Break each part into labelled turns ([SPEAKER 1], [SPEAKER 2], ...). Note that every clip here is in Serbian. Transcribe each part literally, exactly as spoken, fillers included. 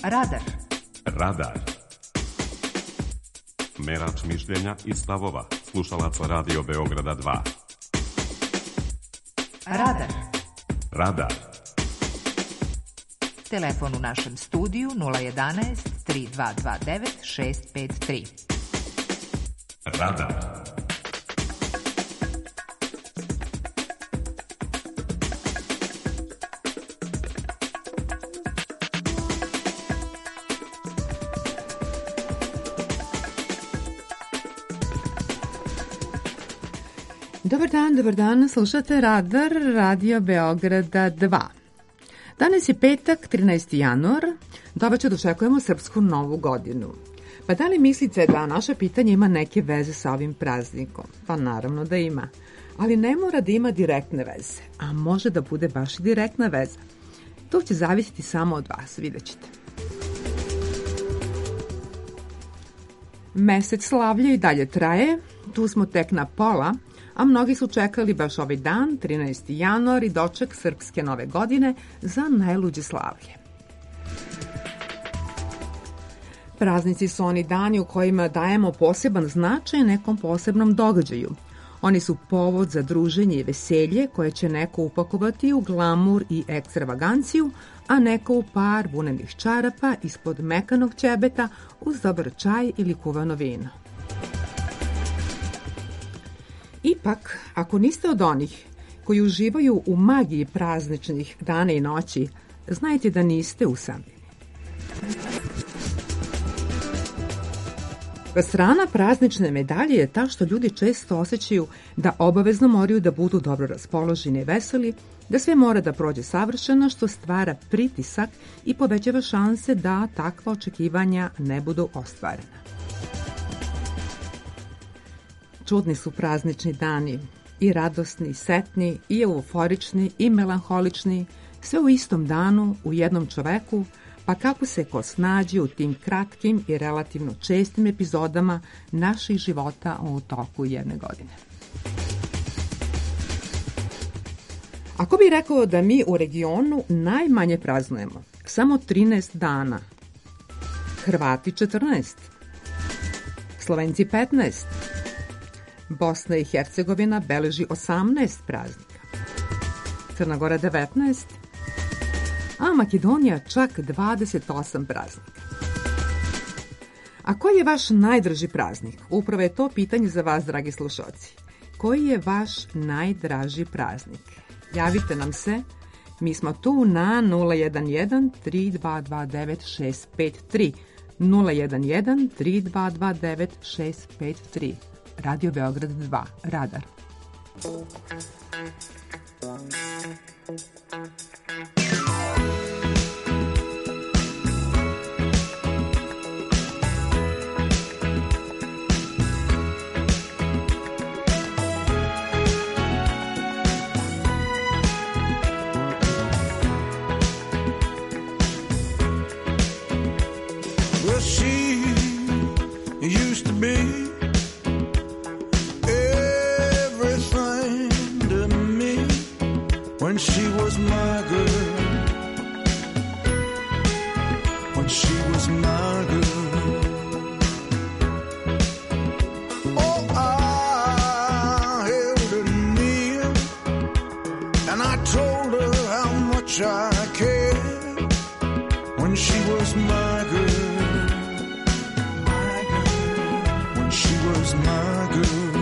[SPEAKER 1] Radar.
[SPEAKER 2] Radar. Merač mišljenja i stavova slušalaca Radio Beograda dva.
[SPEAKER 1] Radar.
[SPEAKER 2] Radar.
[SPEAKER 1] Telefon u našem studiju nula jedanaest tri dva dva devet šest pet tri.
[SPEAKER 2] Radar.
[SPEAKER 3] Dobar dan, dobar dan, slušate Radar, Radio Beograda dva. Danas je petak, trinaesti januar, dobače dočekujemo srpsku novu godinu. Pa da li mislite da naše pitanje ima neke veze sa ovim praznikom? Pa naravno da ima, ali ne mora da ima direktne veze, a može da bude baš i direktna veza. To će zavisiti samo od vas, vidjet ćete. Mesec slavlja i dalje traje, tu smo tek na pola, a mnogi su čekali baš ovaj dan, trinaesti januar, i doček srpske nove godine za najluđe slavlje. Praznici su oni dani u kojima dajemo poseban značaj nekom posebnom događaju. Oni su povod za druženje i veselje koje će neko upakovati u glamur i ekstravaganciju, a neko u par vunenih čarapa ispod mekanog ćebeta uz dobar čaj ili kuvano vino. Ipak, ako niste od onih koji uživaju u magiji prazničnih dana i noći, znajte da niste usamljeni. Strana praznične medalje je ta što ljudi često osjećaju da obavezno moraju da budu dobro raspoloženi i veseli, da sve mora da prođe savršeno, što stvara pritisak i povećava šanse da takva očekivanja ne budu ostvarena. Čudni su praznični dani, i radosni, i setni, i euforični, i melanholični, sve u istom danu, u jednom čoveku, pa kako se ko snađe u tim kratkim i relativno čestim epizodama naših života u toku jedne godine. Ako bi rekao da mi u regionu najmanje praznujemo, samo trinaest dana, Hrvati četrnaest, Slovenci petnaest, Bosna i Hercegovina beleži osamnaest praznika, Crna Gora devetnaest, a Makedonija čak dvadeset osam praznika. A koji je vaš najdraži praznik? Upravo je to pitanje za vas, dragi slušalci. Koji je vaš najdraži praznik? Javite nam se, mi smo tu na nula jedan jedan tri dva dva devet šest pet tri, nula jedan jedan tri dva dva devet šest pet tri. Radio Beograd dva, Radar.
[SPEAKER 4] Well, she used to be when she was my girl, when she was my girl. Oh, I held her near, and I told her how much I cared when she was my girl, my girl, when she was my girl.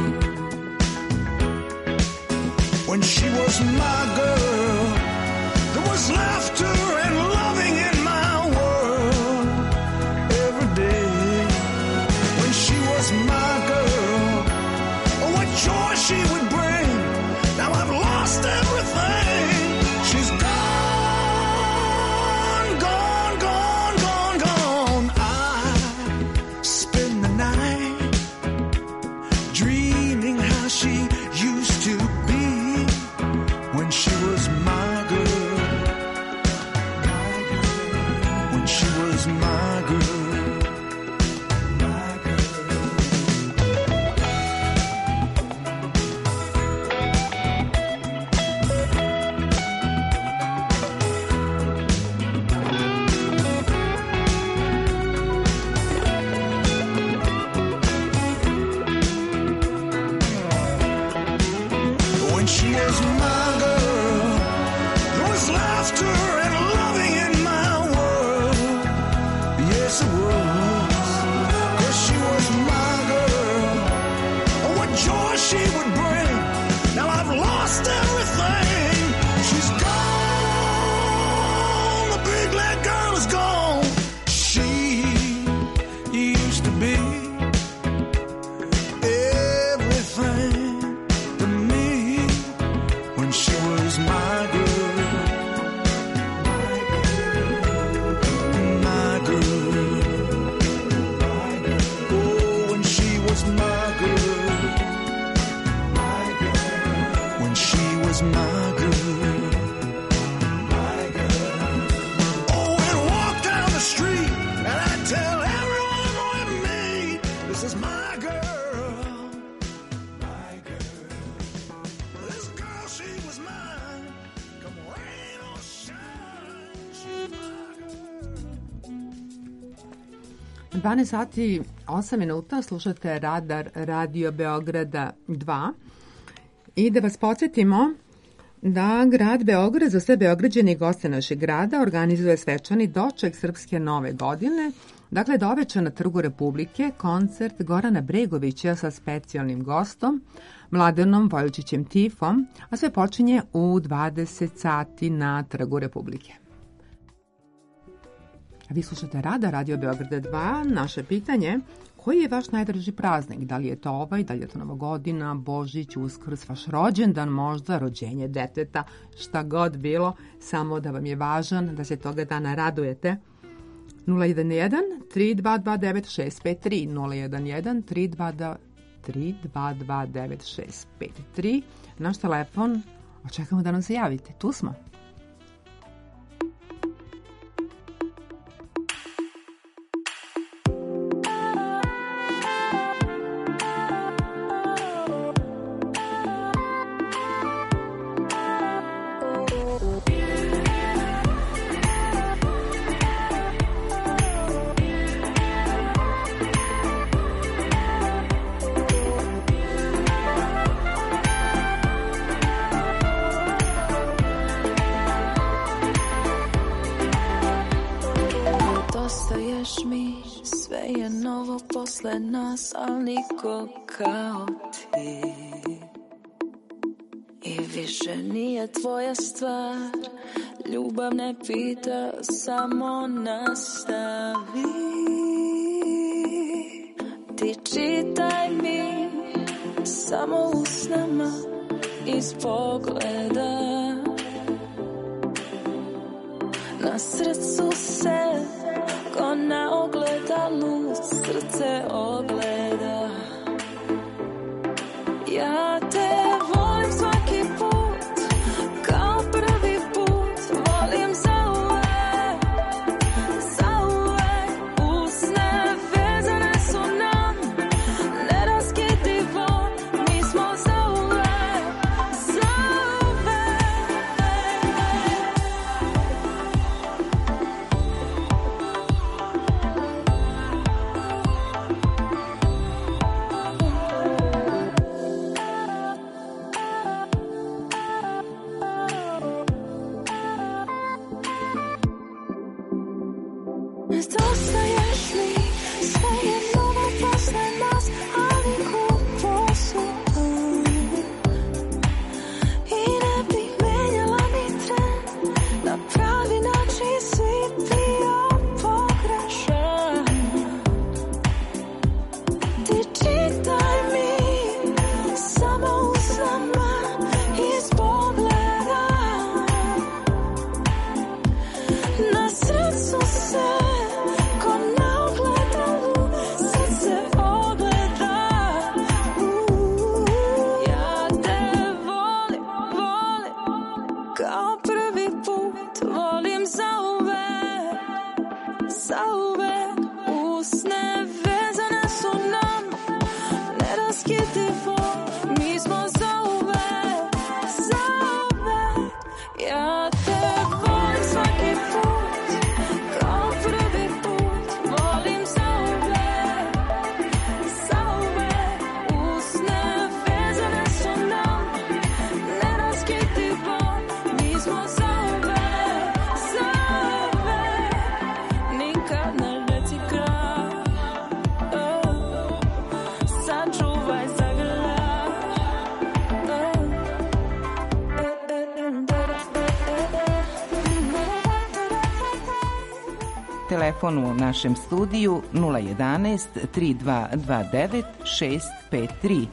[SPEAKER 4] When she was my girl, there was laughter and loving in my world every day. When she was my girl, oh, what joy she would bring. Now I've lost everything. She's gone, gone, gone, gone,
[SPEAKER 3] dvanaest sati osam minuta, slušate Radar Radio Beograda dva i da vas podsjetimo da grad Beograd za sve Beograđane i goste našeg grada organizuje svečani doček Srpske nove godine. Dakle, doveče na Trgu Republike koncert Gorana Bregovića sa specijalnim gostom Mladenom Vojvođićem Tifom, a sve počinje u dvadeset sati na Trgu Republike. A vi slušate Rada, Radio Beograda dva. Naše pitanje, koji je vaš najdraži praznik? Da li je to ovaj, da li je to Nova godina, Božić, Uskrs, vaš rođendan, možda rođenje deteta, šta god bilo, samo da vam je važan, da se toga dana radujete. nula jedan jedan tri dva dva devet šest pet tri nula jedan jedan tri dva dva devet šest pet tri. Naš telefon, očekamo da nam se javite. Tu smo.
[SPEAKER 5] Posle nas, al niko kao ti. I više nije tvoja stvar, ljubav ne pita, samo nastavi. Ti čitaj mi, samo usnama iz pogleda. Na srcu se ko na ogledalu srce ogleda. Ja te volim svaki put, kao prvi put, volim zauvek, zauvek. Usne vezane su nam, neraskidivo, mi smo zauvek, zauvek. Dostaješ mi, sve je novo posle nas, ali kupo su tu. I ne bih menjala ni tren, na pravi način si bio pogrešan. Ti čitaj mi, samo usnama iz pogleda. Na srcu se
[SPEAKER 6] Telefon u našem studiju nula jedan tri dva dva devet šest pet tri.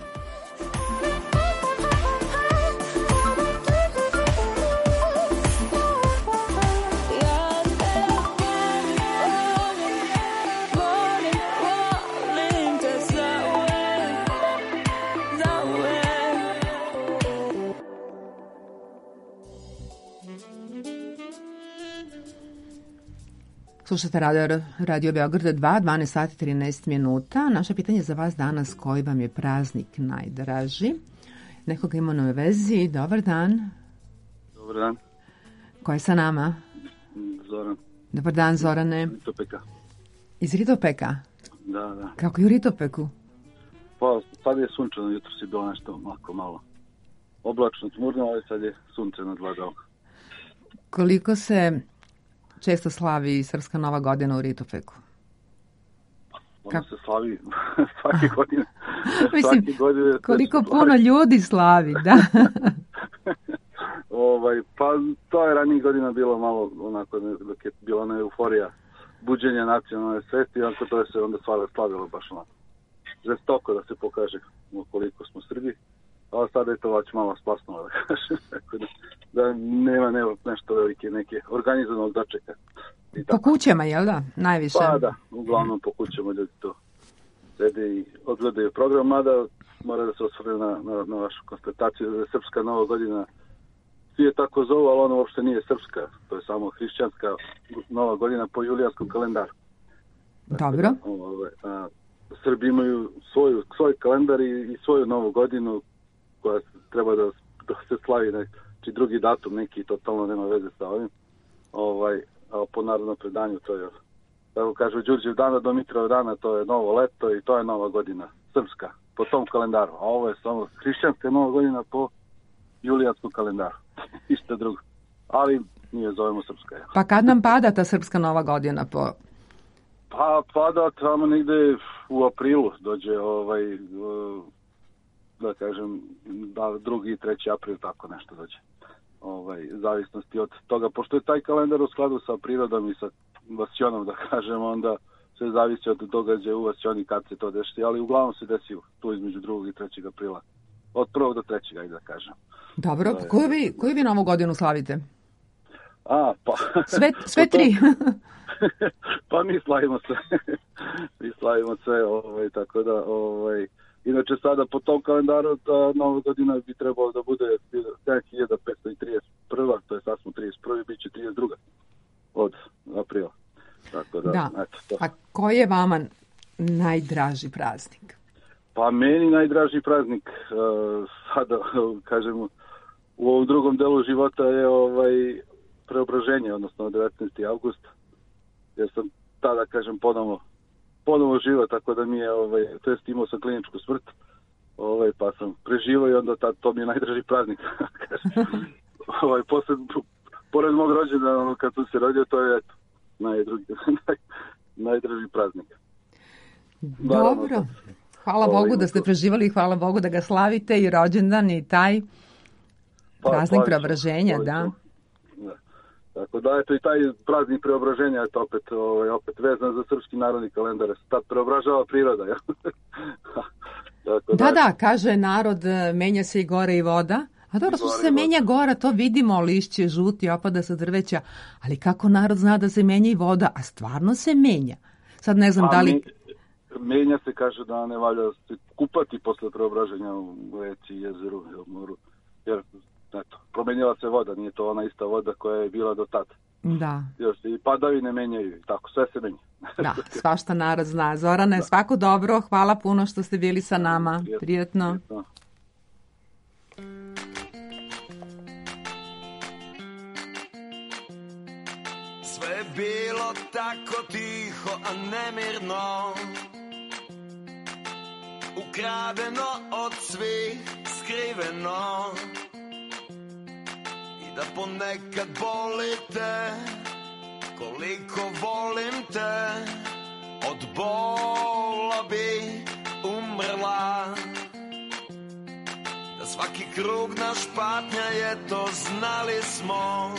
[SPEAKER 3] Slušate Radio, Radio Beograda dva, dvanaest sati trinaest minuta. Naše pitanje za vas danas, koji vam je praznik najdraži? Nekoga ima na vezi. Dobar dan.
[SPEAKER 7] Dobar dan.
[SPEAKER 3] Ko je sa nama?
[SPEAKER 7] Zoran.
[SPEAKER 3] Dobar dan, Zorane.
[SPEAKER 7] Ritopeka.
[SPEAKER 3] Iz Ritopeka?
[SPEAKER 7] Da, da.
[SPEAKER 3] Kako je u Ritopeku?
[SPEAKER 7] Pa, sad je sunčano, jutro si bilo nešto malo, malo oblačno, tmurno, ali sad je sunce nadvladalo.
[SPEAKER 3] Koliko se često slavi Srpska Nova godina u Ritopeku?
[SPEAKER 7] Ona se slavi svake godine.
[SPEAKER 3] Mislim,
[SPEAKER 7] svake godine
[SPEAKER 3] koliko puno ljudi slavi, da.
[SPEAKER 7] ovaj, pa to je ranijih godina bilo malo onako, dok je bila ona euforija buđenja nacionalne svesti, onako to je se onda slavilo baš onako žestoko da se pokaže koliko smo Srbi, ali sada je to već malo splasnulo da kažem, tako da, da nema, nema nešto velike neke organizovanog dočeka.
[SPEAKER 3] Po kućama, jel da? Najviše?
[SPEAKER 7] Pa da, uglavnom po kućama ljudi to sede i odgledaju program, mada mora da se osvrne na, na, na vašu konstataciju da je Srpska Nova godina, svi je tako zovu, ali ona uopšte nije srpska, to je samo hrišćanska Nova godina po julijanskom kalendaru.
[SPEAKER 3] Dobro.
[SPEAKER 7] Ove, a, Srbi imaju svoju, svoj kalendar i, i svoju Novu godinu koja treba da, da se slavi neki drugi datum, neki totalno nema veze sa ovim. Ovaj, a po narodnom predanju to je, tako kažu, Đurđev dana do Mitrov dana, to je novo leto i to je Nova godina srpska po tom kalendaru, a ovo je samo hrišćanska Nova godina po julijanskom kalendaru. Isto drugo. Ali nije zovemo srpska. Ja.
[SPEAKER 3] Pa kad nam pada ta Srpska Nova godina po...
[SPEAKER 7] Pa pada tamo negde u aprilu dođe ovaj, da kažem, da, drugi i treći april, tako nešto dođe. Ovaj, zavisnosti od toga, pošto je taj kalendar u skladu sa prirodom i sa Vasionom, da kažem, onda sve zavisi od događaja u Vasioni kad se to desi, ali uglavnom se desi tu između drugog i trećeg aprila. Od prvog do trećeg, ajde da kažem.
[SPEAKER 3] Dobro, pa koju vi, koju vi Novu godinu slavite?
[SPEAKER 7] A, pa...
[SPEAKER 3] Sve, sve tri?
[SPEAKER 7] Pa mi slavimo sve. mi slavimo sve, ovaj, tako da, ovaj... Inače sada po tom kalendaru ta Nova godina bi trebalo da bude sedam hiljada petsto trideset prva, to je sad smo trideset prvi, bit će trideset druga od aprila. Tako da,
[SPEAKER 3] da.
[SPEAKER 7] Eto, to.
[SPEAKER 3] A koji je vama najdraži praznik?
[SPEAKER 7] Pa meni najdraži praznik, uh, sada kažemo, u ovom drugom delu života je ovaj preobraženje, odnosno devetnaesti avgust, jer sam tada, kažem, ponovno ponovo živo, tako da mi je, ovaj, to jest imao sam kliničku smrt, ovaj, pa sam preživao i onda tad, to mi je najdraži praznik. ovaj, posle, pored mog rođena, kad sam se rodio, to je eto, najdrugi, naj, najdraži praznik.
[SPEAKER 3] Dobro. Naravno, hvala ovaj, Bogu da ste preživali i hvala Bogu da ga slavite i rođendan i taj pa, praznik preobraženja, da.
[SPEAKER 7] da. Tako da, eto i taj praznik preobraženja je opet, ovaj, opet vezan za srpski narodni kalendar. Tad preobražava priroda. Ja? Tako
[SPEAKER 3] da, da, da, kaže narod, menja se i gore i voda. A dobro, što se menja gora, to vidimo, lišće, žuti, opada sa drveća. Ali kako narod zna da se menja i voda? A stvarno se menja. Sad ne znam
[SPEAKER 7] A
[SPEAKER 3] da li...
[SPEAKER 7] Me, menja se, kaže da ne valja se kupati posle preobraženja u reci, jezeru, moru. Jer eto, promenila se voda, nije to ona ista voda koja je bila do tada.
[SPEAKER 3] Da.
[SPEAKER 7] Još i padavine menjaju, tako, sve se menja.
[SPEAKER 3] Da, svašta narod zna. Zorane, da. Svako dobro, hvala puno što ste bili sa nama. Prijetno. Prijetno. Prijetno.
[SPEAKER 4] Sve je bilo tako tiho, a nemirno, ukradeno od svih, skriveno. Da ponekad boli te, koliko volim te, od bola bi umrla. Da svaki krug naš patnja je to, znali smo.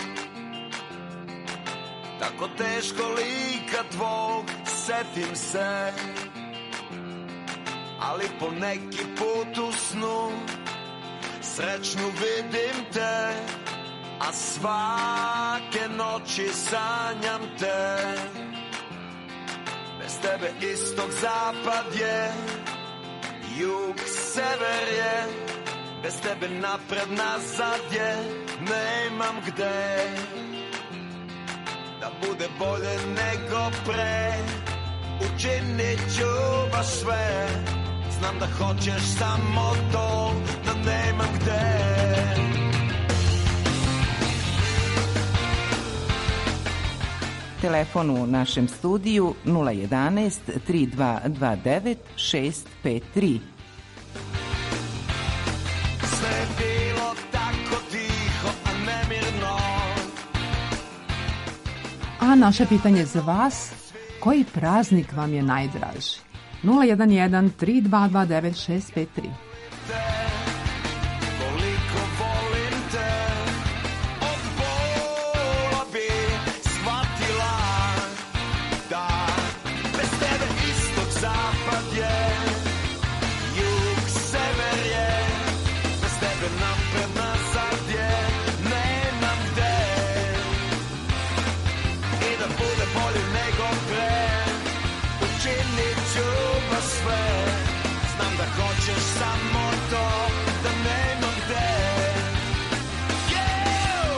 [SPEAKER 4] Tako teško lika tvog, setim se. Ali po neki put u snu, srećnu vidim te. A svake noći sanjam te. Bez tebe istok zapad je, jug sever je. Bez tebe napred nazad je, nemam gde. Da bude bolje nego pre, učinit ću baš sve. Znam da hoćeš samo to, da nemam gde.
[SPEAKER 6] Telefon u našem studiju nula jedanaest tri dva dva devet šest pet tri.
[SPEAKER 4] Sve je bilo tako tiho, a nemirno.
[SPEAKER 3] A naše pitanje za vas, koji praznik vam je najdraži? nula jedan jedan tri dva dva devet šest pet tri.
[SPEAKER 4] Koliko volim te, od bola bi shvatila da bez tebe istok zapad je, jug sever je, bez tebe napred nazad je, nemam gde. I da bude bolje nego pre, učinit ću pa sve. Znam da hoćeš samo to, da nemam gde. Yeah!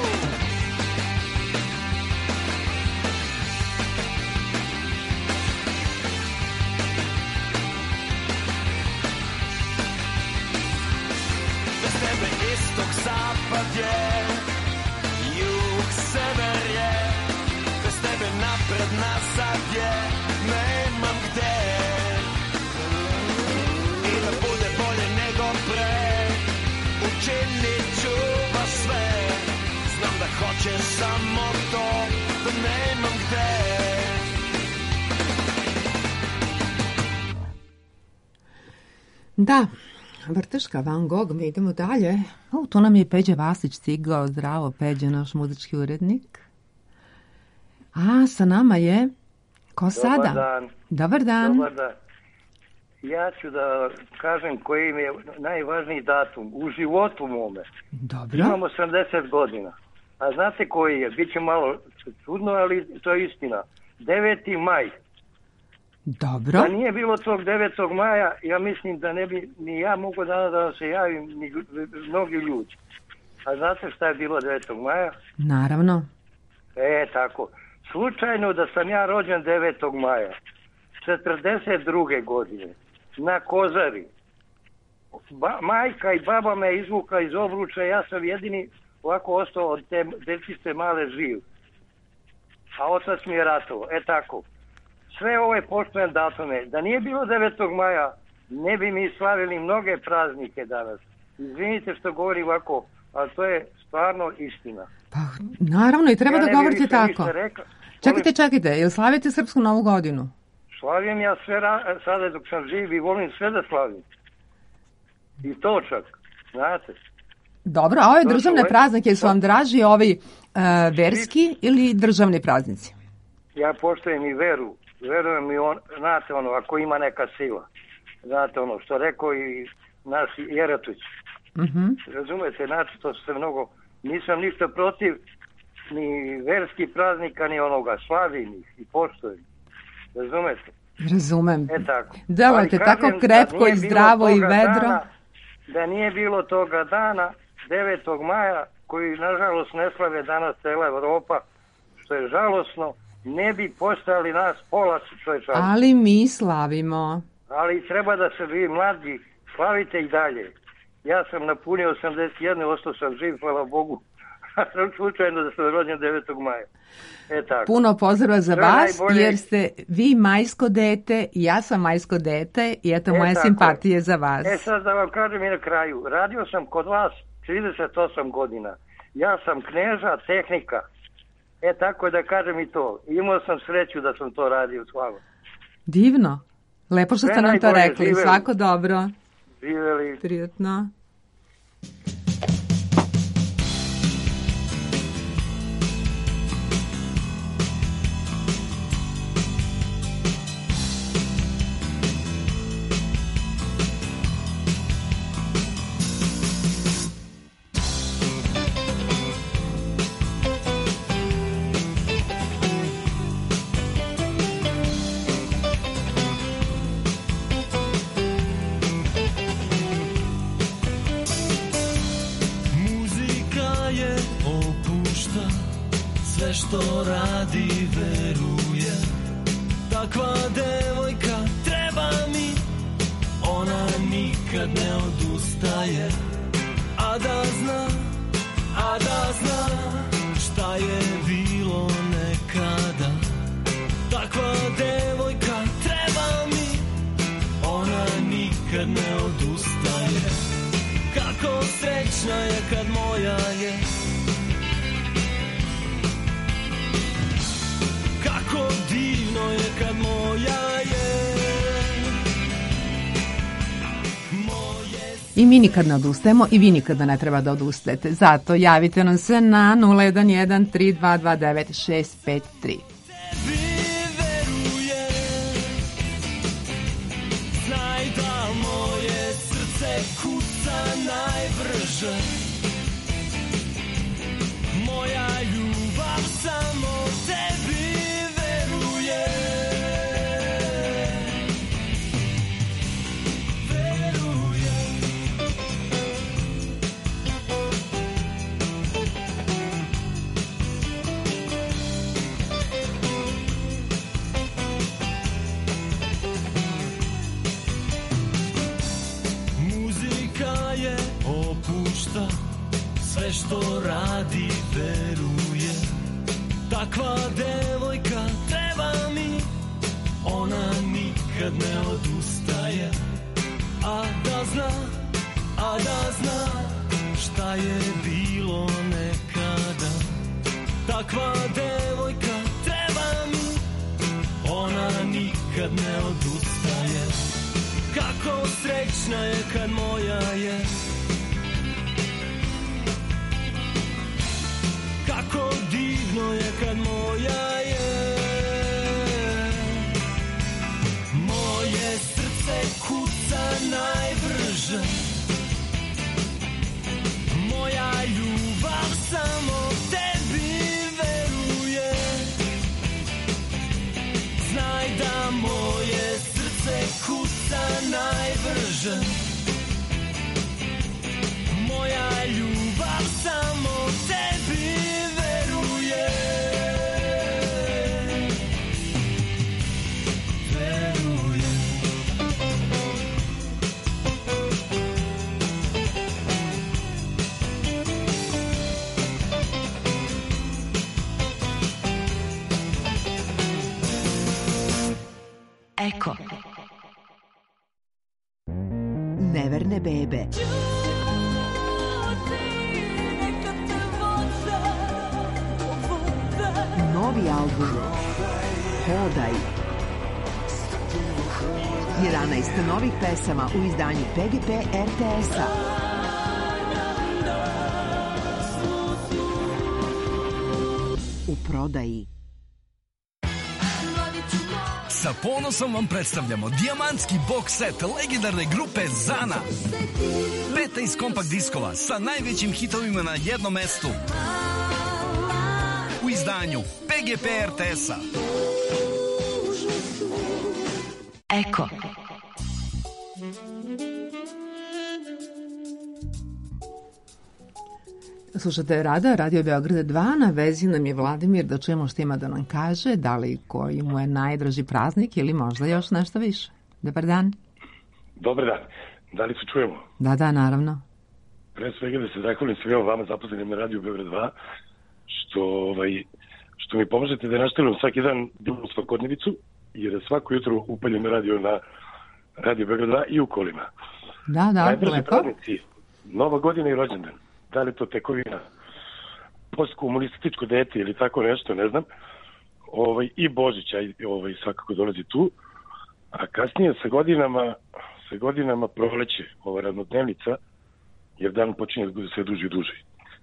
[SPEAKER 4] Bez tebe istok zapad je, jug sever je, bez tebe napred nazad je, nemam gde. I da bude bolje nego pre, učinit ću pa sve. Znam da hoćeš samo to, da nemam gde.
[SPEAKER 3] Da, Vrteška, Van Gogh, mi idemo dalje. O, tu nam je Peđa Vasić stigao. Zdravo, Peđa, naš muzički urednik. A, sa nama je... Ko sada?
[SPEAKER 8] Dobar dan.
[SPEAKER 3] Dobar dan.
[SPEAKER 8] Dobar dan. Ja ću da kažem koji mi je najvažniji datum u životu mome.
[SPEAKER 3] Dobro.
[SPEAKER 8] Imam osamdeset godina. A znate koji je? Biće malo čudno, ali to je istina. deveti maj.
[SPEAKER 3] Dobro.
[SPEAKER 8] Da nije bilo tog devetog maja, ja mislim da ne bi ni ja mogo danas da se javim, ni mnogi ljudi. A znate šta je bilo devetog maja?
[SPEAKER 3] Naravno.
[SPEAKER 8] E, tako. Slučajno da sam ja rođen devetog maja četrdeset druge godine na Kozari. Ba, majka i baba me izvukla iz obruča, ja sam jedini ovako ostao od te dečiste male živ. A otac mi je ratovao. E tako. Sve ove poštujem datume. Da nije bilo devetog maja, ne bi mi slavili mnoge praznike danas. Izvinite što govorim ovako, ali to je stvarno istina.
[SPEAKER 3] Pa, naravno, i treba
[SPEAKER 8] Ja
[SPEAKER 3] da
[SPEAKER 8] ne bi
[SPEAKER 3] govorite
[SPEAKER 8] više
[SPEAKER 3] tako.
[SPEAKER 8] ništa rekla.
[SPEAKER 3] Čekajte, čekajte, jel slavite Srpsku novu godinu?
[SPEAKER 8] Slavim ja sve ra- sada dok sam živ i volim sve da slavim. I to čak, znate.
[SPEAKER 3] Dobro, a ove
[SPEAKER 8] To su
[SPEAKER 3] državne
[SPEAKER 8] ove-
[SPEAKER 3] praznike su vam draži ovi e, verski ili državni praznici?
[SPEAKER 8] Ja poštujem i veru. Verujem i on, znate ono, ako ima neka sila. Znate ono, što rekao i naš Jeratuć.
[SPEAKER 3] Mhm.
[SPEAKER 8] Razumete, znači to se mnogo, nisam ništa protiv ni verskih praznika, ni onoga, slavim ih i poštujem. Razumete?
[SPEAKER 3] Razumem.
[SPEAKER 8] E tako.
[SPEAKER 3] Delujete
[SPEAKER 8] Ali
[SPEAKER 3] tako
[SPEAKER 8] kažem da
[SPEAKER 3] krepko
[SPEAKER 8] nije
[SPEAKER 3] i
[SPEAKER 8] bilo
[SPEAKER 3] zdravo i
[SPEAKER 8] toga
[SPEAKER 3] vedro.
[SPEAKER 8] dana, da nije bilo toga dana, devetog maja, koji nažalost ne slave danas cela Evropa, što je žalosno, ne bi postali nas pola čovječanstva.
[SPEAKER 3] Ali mi slavimo.
[SPEAKER 8] Ali treba da se vi mladi slavite i dalje. Ja sam napunio osamdeset jedan, ostao sam živ, hvala Bogu. Slučajno da sam rođen devetog maja. E tako.
[SPEAKER 3] Puno pozdrava za
[SPEAKER 8] Sve
[SPEAKER 3] vas,
[SPEAKER 8] najbolje.
[SPEAKER 3] jer ste vi majsko dete, i ja sam majsko dete, i eto
[SPEAKER 8] E,
[SPEAKER 3] moje
[SPEAKER 8] tako.
[SPEAKER 3] simpatije za vas.
[SPEAKER 8] E sad da vam kažem i na kraju. Radio sam kod vas trideset osam godina. Ja sam Kneža, tehnika. E tako da kažem i to. Imao sam sreću da sam to radio, hvala.
[SPEAKER 3] Divno. Lepo što
[SPEAKER 8] Sve
[SPEAKER 3] ste nam to
[SPEAKER 8] najbolje,
[SPEAKER 3] rekli.
[SPEAKER 8] živeli.
[SPEAKER 3] Svako dobro.
[SPEAKER 8] Živjeli.
[SPEAKER 3] Prijatno.
[SPEAKER 4] Muzika je opušta, sve što radi veruje. Takva devojka treba mi, ona nikad ne odustaje. A da zna, a da zna šta je bilo nekada. kad moja je.
[SPEAKER 3] I mi nikad ne odustajemo i vi nikada ne treba da odustajete. Zato javite nam se na nula jedan jedan tri dva dva devet šest pet tri.
[SPEAKER 4] Znaj da moje srce kuca najbrže. Moja ljubav samo tebi veruje. Sve što radi veruje. Takva devojka treba mi. Ona nikad ne odustaje. A da zna, a da zna šta je bilo nekada. Takva devojka treba mi. Ona nikad ne odustaje. Kako srećna je kad moja je. Kako divno je kad moja je. Moje srce kuca najbrže. Moja ljubav samo tebi veruje. Znaj da moje srce kuca najbrže. Moja ljubav samo tebi veruje. Veruje.
[SPEAKER 1] Eko. Neverne bebe. Novi album Hodaj. jedanaest novih pesama u izdanju P G P R T S-a. U prodaji.
[SPEAKER 9] Sa ponosom vam predstavljamo dijamantski box set legendarne grupe Zana. petnaest kompakt diskova sa najvećim hitovima na jednom mestu. U izdanju P G P R T S-a.
[SPEAKER 1] Eko.
[SPEAKER 3] Slušate Rada, Radio Beograd dva, na vezi nam je Vladimir da čujemo što ima da nam kaže, da li koji mu je najdraži praznik ili možda još nešto više. Dobar dan.
[SPEAKER 10] Dobar dan. Da li se čujemo?
[SPEAKER 3] Da, da, naravno.
[SPEAKER 10] Pre svega da se zahvalim svima vama zaposlenim na Radio Beograd dva, što, ovaj, što mi pomožete da nastavljam svaki dan drugu svakodnevicu, jer svako jutro upaljam radio na Radio Beograd dva i u kolima.
[SPEAKER 3] Da, da,
[SPEAKER 10] najdraži
[SPEAKER 3] lepo.
[SPEAKER 10] praznici, Nova godina i rođendan. Da li to tekovina, postkomunističko dete ili tako nešto, ne znam. Ovaj, I Božić ovaj, svakako dolazi tu. A kasnije sa godinama, sa godinama proleće ova ravnodnevnica, jer dan počinje da bude sve duži i duži.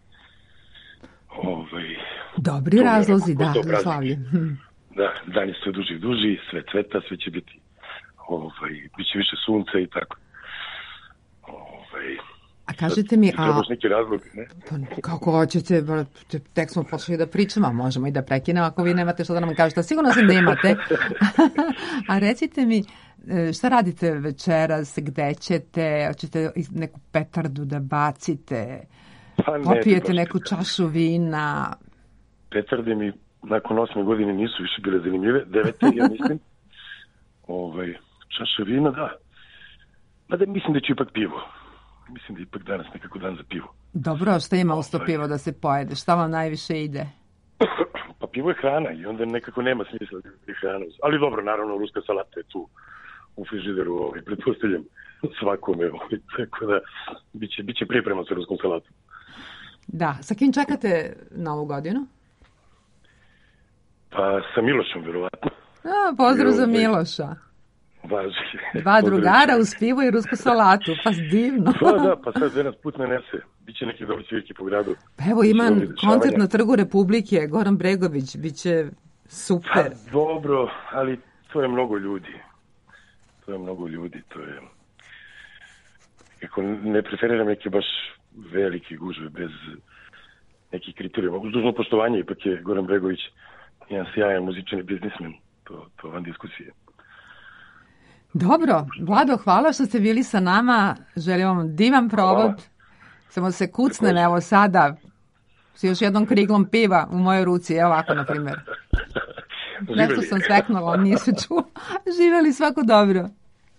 [SPEAKER 10] Ovaj,
[SPEAKER 3] Dobri razlozi, da, za slavlje.
[SPEAKER 10] Da, dan je sve duži i duži, sve cveta, sve će biti, ovaj, bit će više sunca i tako. Ovaj,
[SPEAKER 3] A kažete mi, a...
[SPEAKER 10] Trebaš neki razlog, ne?
[SPEAKER 3] Pa, kako hoćete, tek smo počeli da pričamo, možemo i da prekinemo ako vi nemate što da nam kažete. Sigurno sam da imate. A recite mi, šta radite večeras, gde ćete, hoćete neku petardu da bacite,
[SPEAKER 10] pa ne,
[SPEAKER 3] popijete
[SPEAKER 10] ne,
[SPEAKER 3] neku čašu vina?
[SPEAKER 10] Petarde mi nakon osme godine nisu više bile zanimljive, devete ja mislim. Ovaj, čaša vina, da. Mada mislim da ću ipak pivo. Mislim da je ipak danas nekako dan za pivo.
[SPEAKER 3] Dobro, šta ima uz to pivo da se pojede? Šta vam najviše ide?
[SPEAKER 10] Pa pivo je hrana i onda nekako nema smisla da je hrana. Ali dobro, naravno, ruska salata je tu u frižideru, ovaj, pretpostavljam svakome. Ovaj, tako da, bit će, bit će priprema sa ruskom salatom.
[SPEAKER 3] Da, sa kim čekate Novu godinu?
[SPEAKER 10] Pa sa Milošom, verovatno.
[SPEAKER 3] A, pozdrav za Miloša.
[SPEAKER 10] Važi.
[SPEAKER 3] Dva drugara uz pivo i rusku salatu, pa divno.
[SPEAKER 10] Pa da, pa sad sve nas put nanese. Biće neki dobri svirki po gradu.
[SPEAKER 3] Pa evo ima koncert na Trgu Republike, Goran Bregović, bit će super.
[SPEAKER 10] Pa dobro, ali to je mnogo ljudi. To je mnogo ljudi, to je... Kako ne preferiram neke baš velike gužve bez nekih kriterijuma. Uz dužno poštovanje, ipak je Goran Bregović jedan sjajan muzičan i biznismen. To, to van diskusije.
[SPEAKER 3] Dobro, Vlado, hvala što ste bili sa nama. Želim vam divan provod. Hvala. Samo se kucnem, evo sada, s još jednom kriglom piva u mojoj ruci, evo ovako, na primjer. Nešto sam sveknula, nisu čula. Živeli, svako dobro.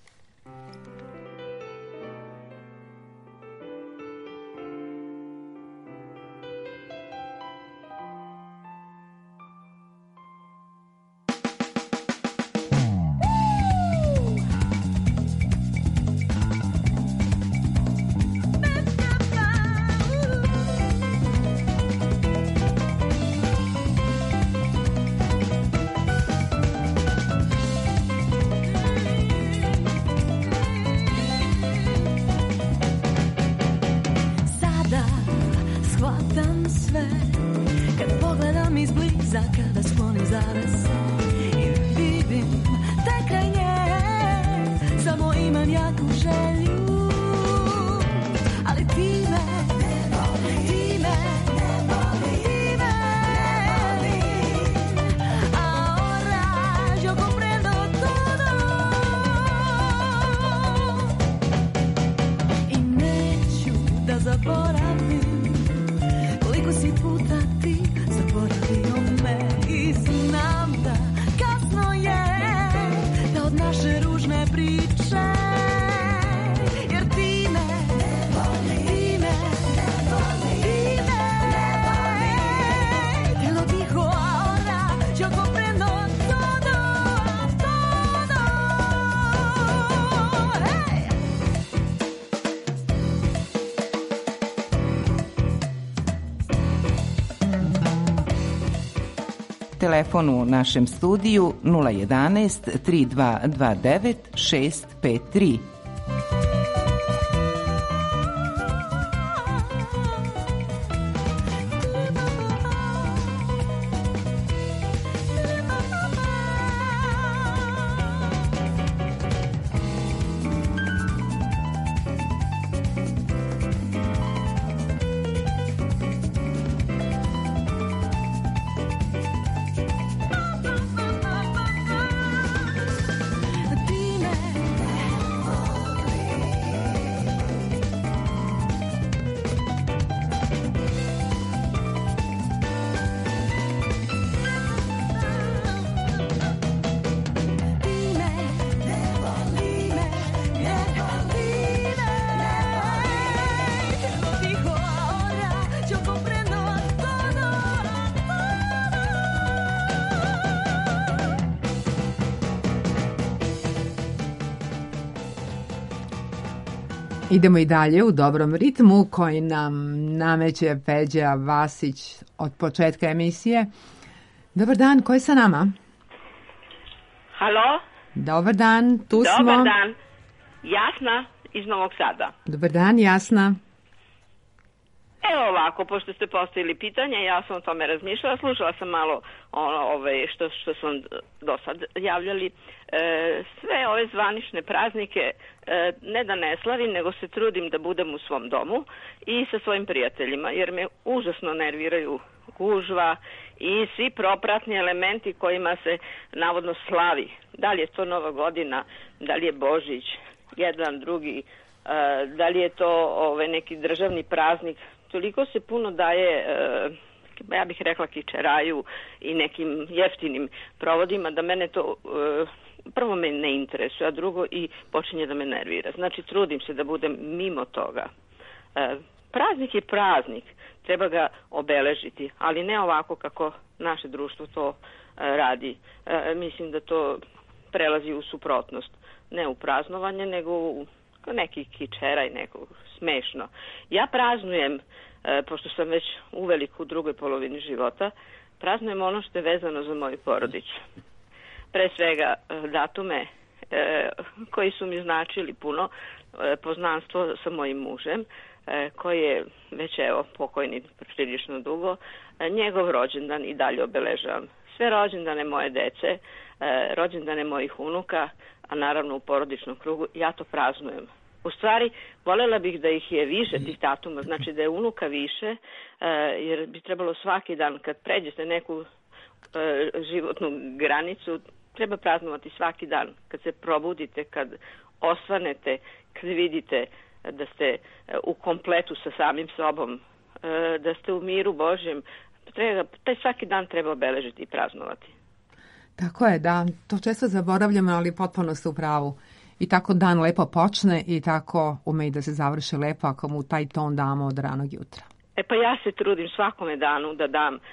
[SPEAKER 6] Telefon u našem studiju nula jedanaest tri dva dva devet šest pet tri.
[SPEAKER 3] Idemo i dalje u dobrom ritmu koji nam nameće Peđa Vasić od početka emisije. Dobar dan, ko je sa nama?
[SPEAKER 11] Halo?
[SPEAKER 3] Dobar dan, tu
[SPEAKER 11] Dobar
[SPEAKER 3] smo.
[SPEAKER 11] Dobar dan, Jasna iz Novog Sada.
[SPEAKER 3] Dobar dan, Jasna.
[SPEAKER 11] Evo ovako, pošto ste postavili pitanje, ja sam o tome razmišljala, slušala sam malo ono, ove, što, što sam do sad javljali. E, sve ove zvanične praznike e, ne da ne slavim, nego se trudim da budem u svom domu i sa svojim prijateljima, jer me užasno nerviraju gužva i svi propratni elementi kojima se navodno slavi. Da li je to Nova godina, da li je Božić, jedan, drugi, e, da li je to ove, neki državni praznik. Toliko se puno daje, e, ja bih rekla, kičeraju i nekim jeftinim provodima da mene to e, prvo me ne interesuje, a drugo i počinje da me nervira. Znači, trudim se da budem mimo toga. E, praznik je praznik, treba ga obeležiti, ali ne ovako kako naše društvo to e, radi. E, mislim da to prelazi u suprotnost. Ne u praznovanje, nego u neki kičera i neko smešno. Ja praznujem, e, pošto sam već uveliko u drugoj polovini života, praznujem ono što je vezano za moju porodicu. pre svega e, datume e, koji su mi značili puno, e, poznanstvo sa mojim mužem, e, koji je već evo pokojni prilično dugo, e, njegov rođendan i dalje obeležavam. Sve rođendane moje dece, e, rođendane mojih unuka, a naravno u porodičnom krugu, ja to praznujem. U stvari, voljela bih da ih je više tih datuma, znači da je unuka više, e, jer bi trebalo svaki dan, kad pređete neku e, životnu granicu, treba praznovati svaki dan. Kad se probudite, kad osvanete, kad vidite da ste u kompletu sa samim sobom, e, da ste u miru Božjem, treba, taj svaki dan treba obeležiti i praznovati.
[SPEAKER 3] Tako je, da, to često zaboravljamo, ali potpuno ste u pravu. I tako dan lepo počne i tako ume i da se završi lepo ako mu taj ton damo od ranog jutra.
[SPEAKER 11] E pa ja se trudim svakome danu da dam e,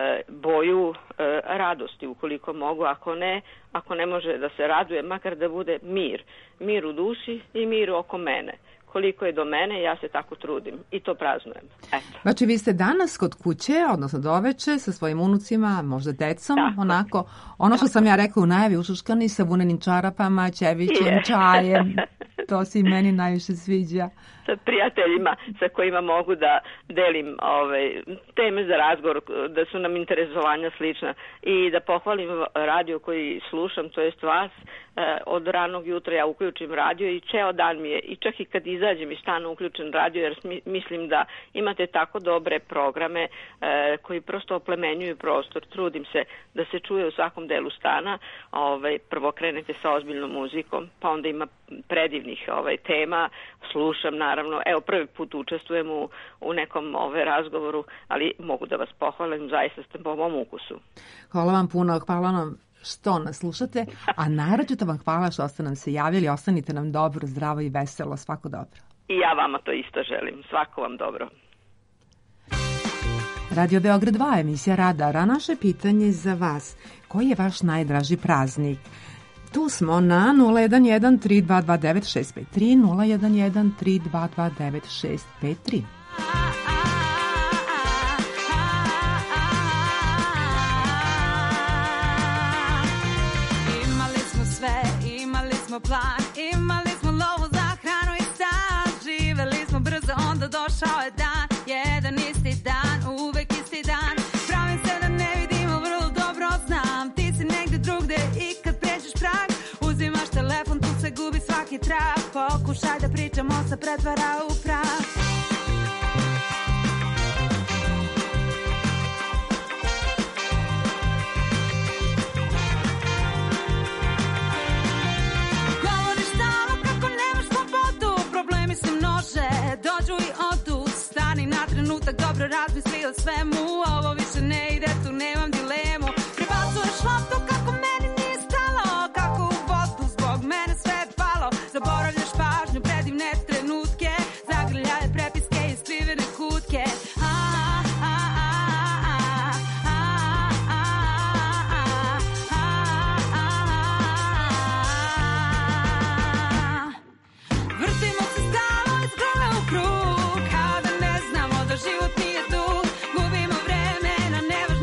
[SPEAKER 11] boju e, radosti ukoliko mogu, ako ne, ako ne može da se raduje, makar da bude mir. Mir u duši i mir oko mene. Koliko je do mene, ja se tako trudim i to praznujem. Eto.
[SPEAKER 3] Znači vi ste danas kod kuće, odnosno doveče, sa svojim unucima, možda decom, tako, onako, ono što tako. Sam ja rekla u najavi, ušuškani sa vunenim čarapama, ćevićem, je. Čajem, to se i meni najviše sviđa.
[SPEAKER 11] Sa prijateljima sa kojima mogu da delim ove, teme za razgovor, da su nam interesovanja slična i da pohvalim radio koji slušam, to jest vas, od ranog jutra ja uključim radio i ceo dan mi je, i čak i kad izađem iz stana uključen radio, jer mislim da imate tako dobre programe koji prosto oplemenjuju prostor. Trudim se da se čuje u svakom delu stana. Ove, prvo krenete sa ozbiljnom muzikom, pa onda ima predivnih ove, tema, slušam naravno. Evo, prvi put učestvujem u, u nekom ove, razgovoru, ali mogu da vas pohvalim, zaista ste po mom ukusu.
[SPEAKER 3] Hvala vam puno, hvala vam što nas slušate, a naročito vam hvala što ste nam se javili, ostanite nam dobro, zdravo i veselo, svako dobro.
[SPEAKER 11] I ja vama to isto želim, svako vam dobro.
[SPEAKER 3] Radio Beograd dva, emisija Radar, a naše pitanje za vas, koji je vaš najdraži praznik? Tu smo na nula jedan jedan tri dva dva devet šest pet tri, nula jedan jedan tri dva dva devet šest pet tri.
[SPEAKER 12] Plan. Imali smo lovu za hranu i stan, živeli smo brzo, onda došao je dan, jedan isti dan, uvek isti dan. Pravim se da ne vidim, ali vrlo dobro znam, ti si negde drugde i kad pređeš prag, uzimaš telefon, tu se gubi svaki trag, pokušaj da pričamo, se pretvara u prah. Se množe, dođu i odu, stani na trenutak, dobro razmisli o svemu, ovo više ne ide, tu nemam dilemu, prebacuješ loptu kako meni nije stalo, kako u vodu zbog mene sve je palo, zaboravljaš pažnju, predivne trenutke, zagrljaje prepiske i skrivene kutke. Život nije tu, gubimo vreme na nevažne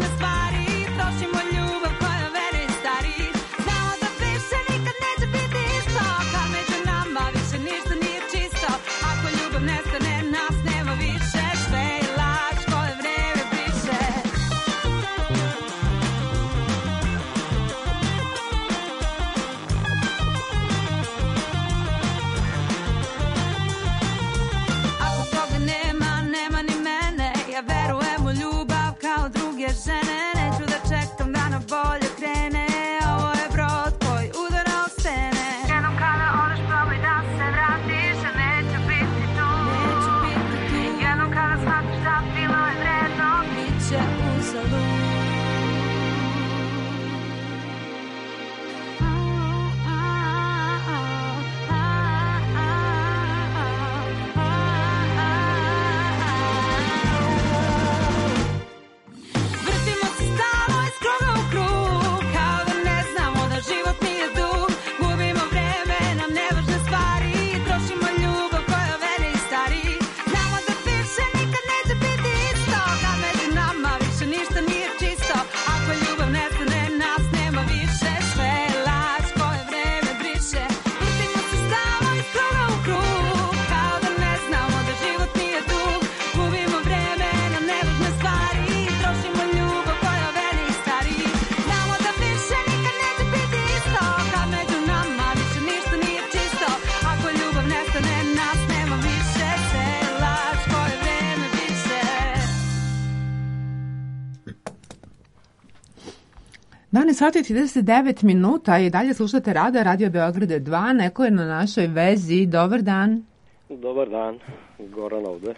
[SPEAKER 3] dvanaest sati i trideset devet minuta i dalje slušate Rada, Radio Beograd dva, neko je na našoj vezi. Dobar dan.
[SPEAKER 13] Dobar dan, Goran ovde.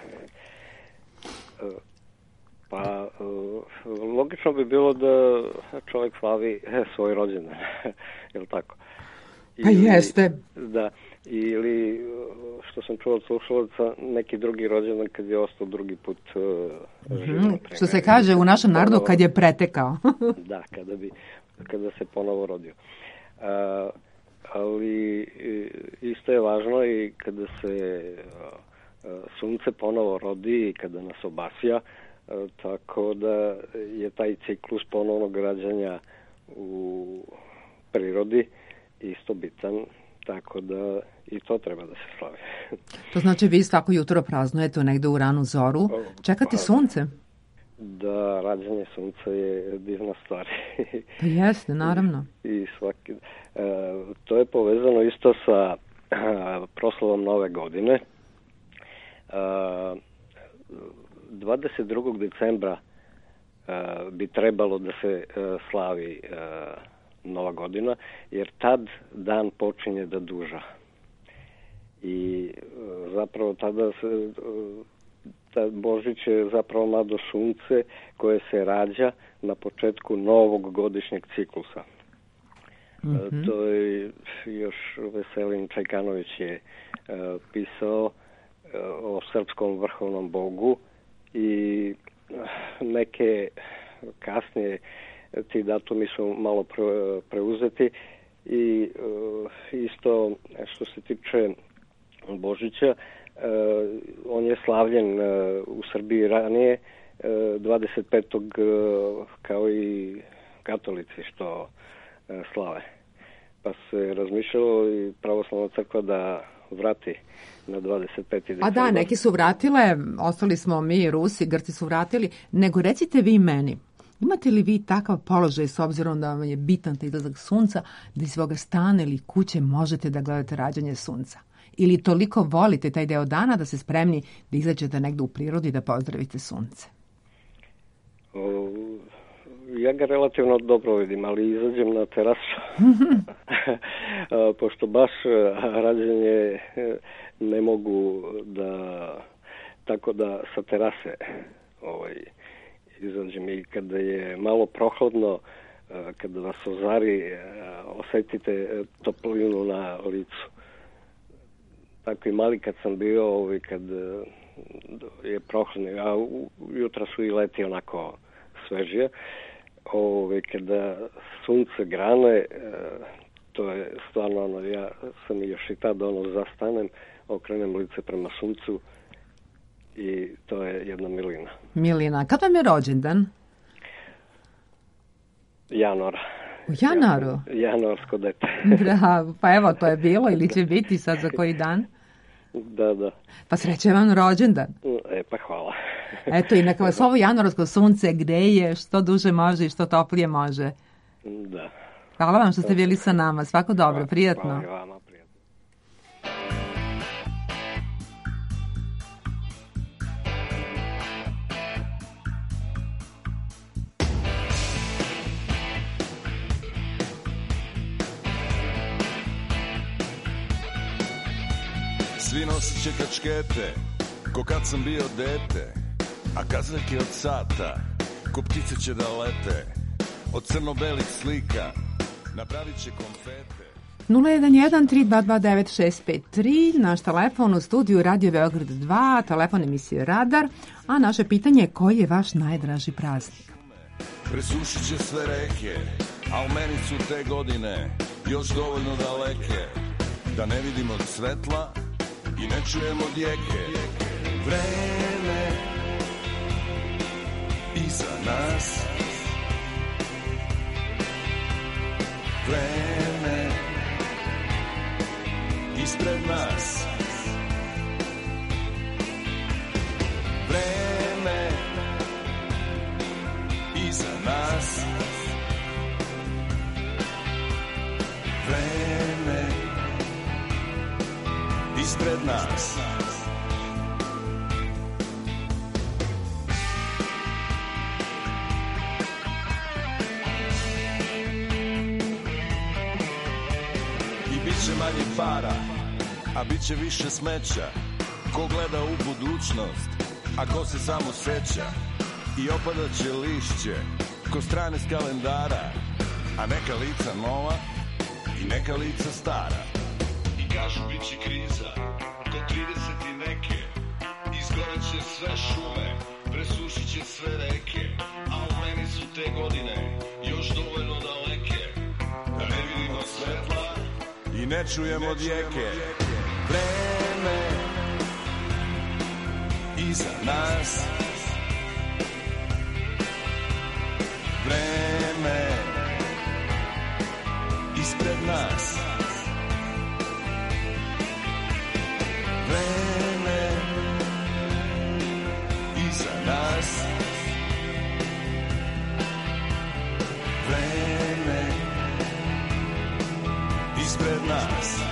[SPEAKER 13] Pa, logično bi bilo da čovjek slavi svoj rođendan, je li tako?
[SPEAKER 3] Pa jeste.
[SPEAKER 13] Da, ili što sam čuo od slušalaca, neki drugi rođendan kad je ostao drugi put uh, živ.
[SPEAKER 3] Mm, što se kaže u našem narodu kad je pretekao.
[SPEAKER 13] Da, kada bi kada se ponovo rodio. Uh, ali isto je važno i kada se uh, sunce ponovo rodi i kada nas obasja, uh, tako da je taj ciklus ponovnog rađanja u prirodi isto bitan, tako da i to treba da se slavi.
[SPEAKER 3] To znači vi svako jutro praznujete negde u ranu zoru, čekate sunce?
[SPEAKER 13] Da, rađanje sunca je divna stvar.
[SPEAKER 3] Pa jeste, naravno.
[SPEAKER 13] I, i svaki, e, to je povezano isto sa e, proslavom Nove godine. E, dvadeset drugog decembra e, bi trebalo da se e, slavi e, Nova godina, jer tad dan počinje da duža. I e, zapravo tada se... E, Ta Božić je zapravo mlado sunce koje se rađa na početku novog godišnjeg ciklusa. Mm-hmm. To je još Veselin Čajkanović je uh, pisao uh, o srpskom vrhovnom bogu i neke kasnije ti datumi su malo pre, preuzeti i uh, isto što se tiče Božića, Uh, on je slavljen uh, u Srbiji ranije uh, dvadeset petog Uh, kao i katolici što uh, slave. Pa se razmišljalo i pravoslavna crkva da vrati na dvadeset peti decembar.
[SPEAKER 3] A da, neki su vratile, ostali smo mi, Rusi, Grci su vratili, nego recite vi meni, imate li vi takav položaj s obzirom da vam je bitan taj izlazak sunca, da iz svoga stana ili kuće možete da gledate rađanje sunca? Ili toliko volite taj deo dana da ste spremni da izađete negde u prirodi da pozdravite sunce?
[SPEAKER 13] O, ja ga relativno dobro vidim, ali izađem na terasu. Pošto baš rađenje ne mogu da tako da sa terase ovaj, izađem i kada je malo prohladno, kada vas ozari, osetite toplinu na licu. Tako i mali kad sam bio, ovaj, kad je prohladno, a jutra su i leti onako svežije, ovaj, kada sunce grane, to je stvarno ono, ja sam još i tad ono zastanem, okrenem lice prema suncu i to je jedna milina.
[SPEAKER 3] Milina, kad vam je rođendan?
[SPEAKER 13] Januar.
[SPEAKER 3] U januaru?
[SPEAKER 13] Januarsko dete.
[SPEAKER 3] Bravo, pa evo to je bilo ili će biti sad za koji dan?
[SPEAKER 13] Da, da.
[SPEAKER 3] Pa sreće vam rođendan.
[SPEAKER 13] E, pa hvala.
[SPEAKER 3] Eto i neka vas ovo januarsko sunce greje što duže može i što toplije može.
[SPEAKER 13] Da.
[SPEAKER 3] Hvala vam što ste bili sa nama, svako dobro, prijatno.
[SPEAKER 13] Hvala vama, prijatno.
[SPEAKER 14] Svi nosit će kačkete, ko kad sam bio dete, a kazake od sata, ko ptice će da lete, od crno-belih slika, napravit će konfete.
[SPEAKER 3] nula jedan jedan tri dva dva devet šest pet tri, naš telefon u studiju Radio Beograd dva, telefon emisije Radar, a naše pitanje je koji je vaš najdraži praznik?
[SPEAKER 14] Presušit će sve reke, a u meni su te godine još dovoljno daleke, da ne vidimo svetla i ne čujemo djeke. Vreme iza nas, vreme ispred nas, vreme iza nas, vreme ispred nas. Biće manje para, a bit će više smeća. Ko gleda u budućnost, a ko se samo seća. I opadat će lišće, ko strane s kalendara. A neka lica nova i neka lica stara. I kažu bit će kriza, ko trideset i neke. Izgoreće sve šume, presušit će sve reke. A u meni su te godine još dovoljno daleke, da ne vidimo svetla i ne čujemo odjeke. Vreme iza nas, vreme ispred nas, vreme iza nas, vreme ispred nas.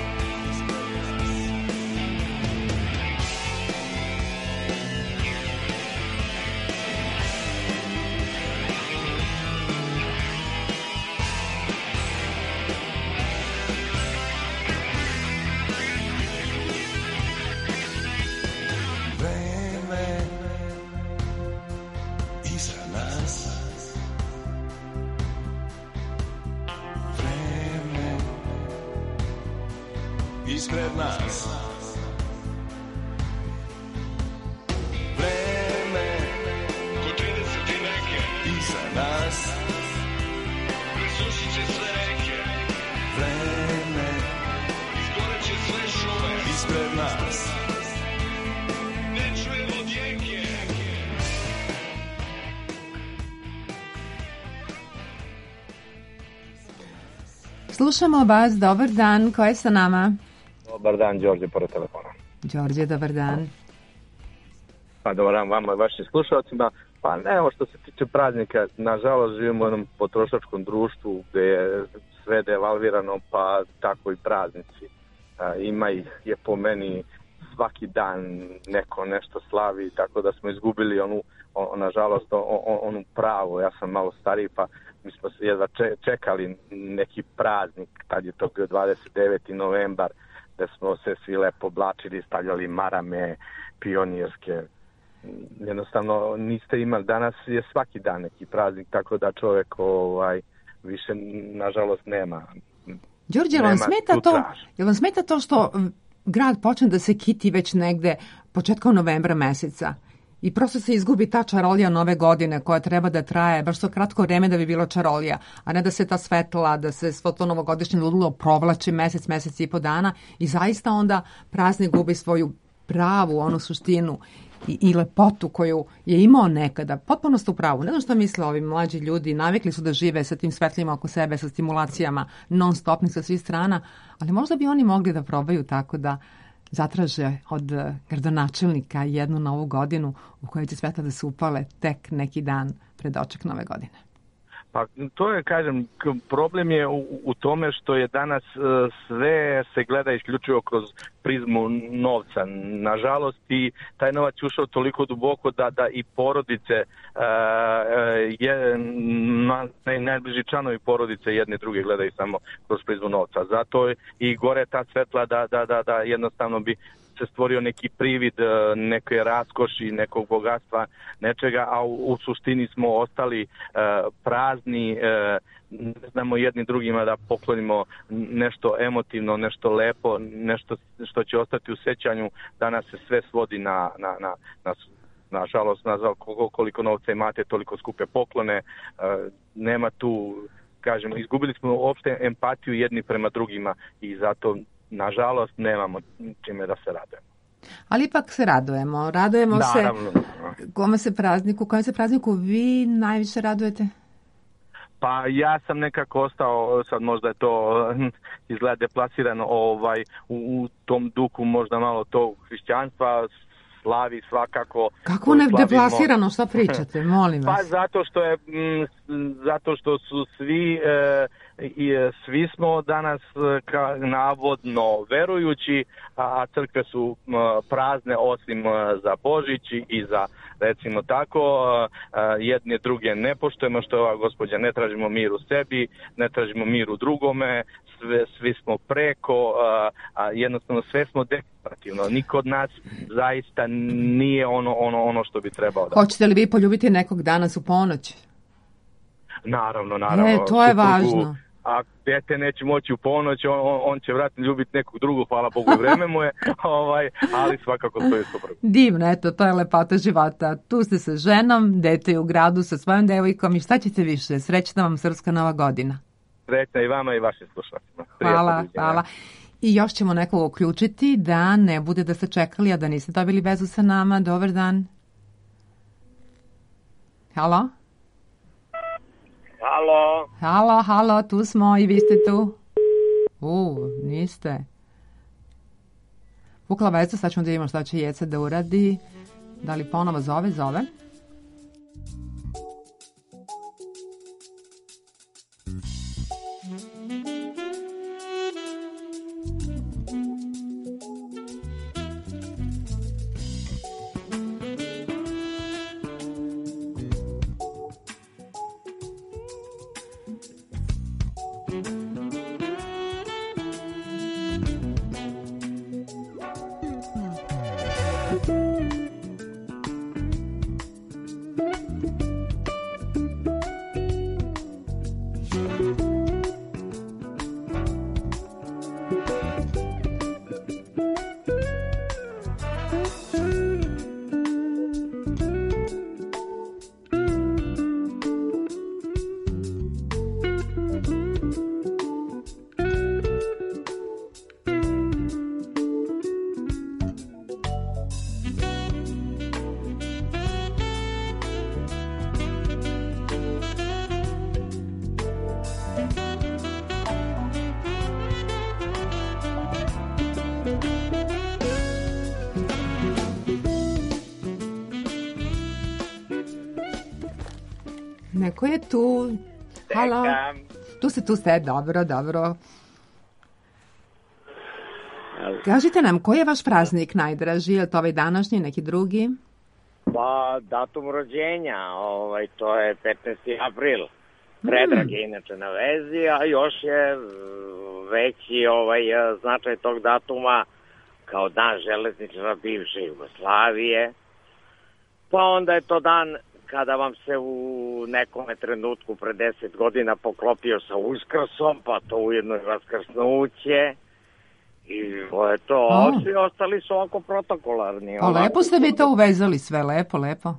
[SPEAKER 14] Ispred nas, vreme ko trideset i neke. Iza nas, presušit će sve reke. Vreme izgoreće sve šume. Ispred nas, ne čujemo odjeke.
[SPEAKER 3] Slušamo vas, dobar dan, ko je sa nama?
[SPEAKER 15] Dobar dan, Đorđe, pored telefona.
[SPEAKER 3] Đorđe, dobar dan.
[SPEAKER 15] Pa dobar dan vama i vašim slušalcima. Pa ne, ovo što se tiče praznika, nažalost živimo u jednom potrošačkom društvu gde je sve devalvirano, pa tako i praznici. A, ima ih je po meni svaki dan neko nešto slavi, tako da smo izgubili onu, on, nažalost, on, onu pravu. Ja sam malo stariji, pa mi smo se jedva čekali neki praznik, tad je to bio dvadeset deveti novembar, da smo se svi lepo oblačili, stavljali marame pionirske. Jednostavno niste imali, danas je svaki dan neki praznik, tako da čovjek ovaj, više nažalost nema.
[SPEAKER 3] Đorđe, jel vam smeta to, jel vam smeta to što grad počne da se kiti već negde početkom novembra meseca? I prosto se izgubi ta čarolija nove godine koja treba da traje baš to kratko vreme da bi bilo čarolija, a ne da se ta svetla, da se svo to novogodišnje ludilo provlači mesec, mesec i po dana i zaista onda praznik gubi svoju pravu, onu suštinu i, i lepotu koju je imao nekada. Potpuno ste u pravu. Ne znam što misle ovi mlađi ljudi, navikli su da žive sa tim svetlima oko sebe, sa stimulacijama non stopni sa svih strana, ali možda bi oni mogli da probaju tako da zatraže od gradonačelnika jednu novu godinu u kojoj će svetla da se upale tek neki dan pred doček nove godine.
[SPEAKER 15] Pa to je, kažem, problem je u, u tome što je danas uh, sve se gleda isključivo kroz prizmu novca. Nažalost, i taj novac je ušao toliko duboko da, da i porodice, uh, je, na, najbliži članovi porodice jedne druge gledaju samo kroz prizmu novca. Zato i gore ta svetla da, da, da, da jednostavno bi se stvorio neki privid neke raskoši, nekog bogatstva, nečega, a u, u suštini smo ostali uh, prazni, uh, ne znamo jedni drugima da poklonimo nešto emotivno, nešto lepo, nešto što će ostati u sećanju. Danas se sve svodi na, na, na, na nažalost, na koliko novca imate, toliko skupe poklone, uh, nema tu, kažemo, izgubili smo uopšte empatiju jedni prema drugima i zato nažalost, nemamo čime da se radujemo.
[SPEAKER 3] Ali ipak se radujemo. Radujemo
[SPEAKER 15] da,
[SPEAKER 3] se
[SPEAKER 15] naravno.
[SPEAKER 3] kome se prazniku, kojem se prazniku vi najviše radujete?
[SPEAKER 15] Pa ja sam nekako ostao, sad možda je to izgleda deplasirano, ovaj, u, u tom duhu možda malo to hrišćanstva, slavi svakako.
[SPEAKER 3] Kako ne deplasirano, šta pričate, molim vas?
[SPEAKER 15] Pa zato što je, m, zato što su svi e, i e, svi smo danas e, ka, navodno verujući, a crkve su m, prazne osim e, za Božić i za, recimo tako, e, jedne druge ne poštujemo, što je ova gospođa, ne tražimo mir u sebi, ne tražimo mir u drugome, sve, svi smo preko, a, a jednostavno sve smo deklarativno. Niko od nas zaista nije ono, ono, ono što bi trebao da.
[SPEAKER 3] Hoćete li vi poljubiti nekog danas u ponoć?
[SPEAKER 15] Naravno, naravno.
[SPEAKER 3] E, to je
[SPEAKER 15] Suprugu,
[SPEAKER 3] važno.
[SPEAKER 15] A dete neće moći u ponoć, on, on će vratno ljubiti nekog drugog, hvala Bogu, vreme mu je, ovaj, ali svakako to je super.
[SPEAKER 3] Divno, eto, to je lepota života. Tu ste sa ženom, dete je u gradu sa svojom devojkom i šta ćete više? Srećna vam Srpska Nova godina.
[SPEAKER 15] Srećna i vama i vašim slušalcima.
[SPEAKER 3] Hvala, hvala. I još ćemo nekog uključiti da ne bude da ste čekali, a da niste dobili vezu sa nama. Dobar dan. Halo?
[SPEAKER 16] Halo?
[SPEAKER 3] Halo, halo, tu smo i vi ste tu. U, niste. Pukla veza, sad ćemo da vidimo šta će Jeca da uradi. Da li ponovo zove, zove. Neko je tu. Halo. Tu ste, tu ste. Dobro, dobro. Kažite nam, koji je vaš praznik najdraži? Je li to ovaj današnji, neki drugi?
[SPEAKER 16] Pa, datum rođenja, ovaj, to je petnaesti april. Predrag je inače na vezi, a još je veći ovaj, značaj tog datuma kao dan železničara bivše Jugoslavije. Pa onda je to dan kada vam se u nekome trenutku pre deset godina poklopio sa Uskrsom, pa to ujedno je Vaskrsnuće. I to je to.
[SPEAKER 3] O.
[SPEAKER 16] Svi ostali su ovako protokolarni.
[SPEAKER 3] Pa lepo ste vi to uvezali sve, lepo, lepo.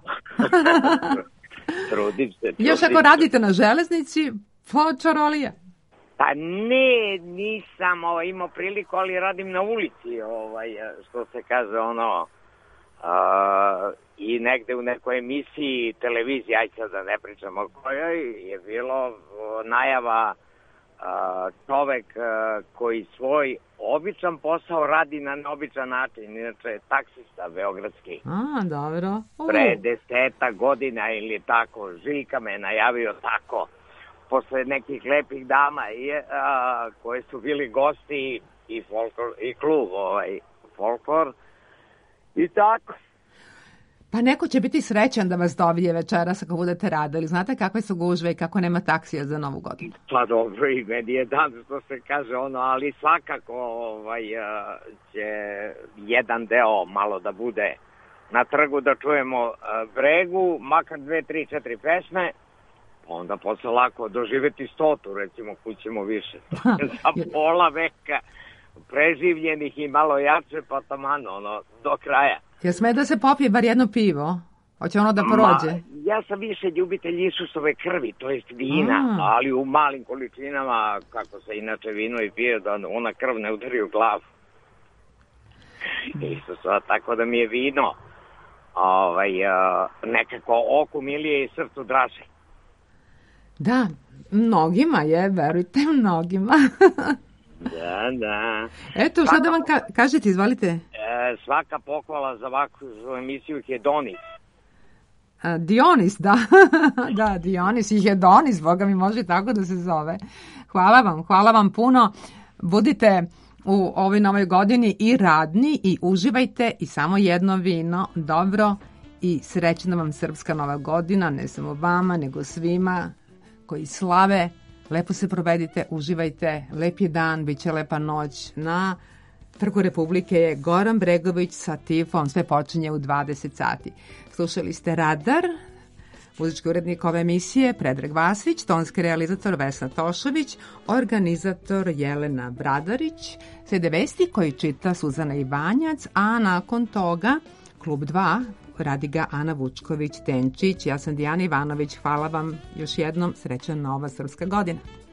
[SPEAKER 16] Trudim se. Trudim
[SPEAKER 3] Još ako
[SPEAKER 16] se.
[SPEAKER 3] radite na železnici, pa čarolija.
[SPEAKER 16] Pa ne, nisam ovaj, imao priliku, ali radim na ulici, ovaj, što se kaže ono, uh, i negde u nekoj emisiji televizije, aj sad da ne pričamo o kojoj, je bilo uh, najava uh, čovek uh, koji svoj običan posao radi na neobičan način, inače je taksista beogradski.
[SPEAKER 3] A, dobro. U.
[SPEAKER 16] Pre deseta godina ili tako, Žika me je najavio tako, posle nekih lepih dama je, a, koje su bili gosti i folklor, i klub, ovaj, folklor, i tako.
[SPEAKER 3] Pa neko će biti srećan da vas dobije večeras ako budete radili. Znate kakve su gužve i kako nema taksija za Novu godinu?
[SPEAKER 16] Pa dobro, i meni je dan, što se kaže ono, ali svakako ovaj, će jedan deo malo da bude na trgu, da čujemo Bregu, makar dve, tri, četiri pesme, onda posle lako doživeti stotu, recimo, kućemo više. Za pola veka preživljenih i malo jače, pa taman, ono, do kraja.
[SPEAKER 3] Jel sme da se popije bar jedno pivo? Hoće ono da prođe?
[SPEAKER 16] Ma, ja sam više ljubitelj Isusove krvi, to jest vina,
[SPEAKER 3] A.
[SPEAKER 16] ali u malim količinama, kako se inače vino i pije, da ona krv ne udari u glavu. Isusova, tako da mi je vino ovaj, nekako oku milije i srcu draže.
[SPEAKER 3] Da, mnogima je, verujte, mnogima.
[SPEAKER 16] Da, da.
[SPEAKER 3] Eto, šta da vam ka- kažete, izvolite.
[SPEAKER 16] E, svaka pohvala za ovakvu emisiju Hedonis.
[SPEAKER 3] A, Dionis, da. Da, Dionis i Hedonis, boga mi može tako da se zove. Hvala vam, hvala vam puno. Budite u ovoj novoj godini i radni i uživajte i samo jedno vino, dobro i srećna vam Srpska nova godina, ne samo vama, nego svima koji slave. Lepo se provedite, uživajte, lep je dan, bit će lepa noć. Na Trgu Republike je Goran Bregović sa Tifom, sve počinje u dvadeset sati. Slušali ste Radar, muzički urednik ove emisije Predrag Vasić, tonski realizator Vesna Tošović, organizator Jelena Bradarić, slede vesti koji čita Suzana Ivanjac, a nakon toga Klub dva, radi ga Ana Vučković-Tenčić. Ja sam Dijana Ivanović, hvala vam još jednom, srećna nova srpska godina.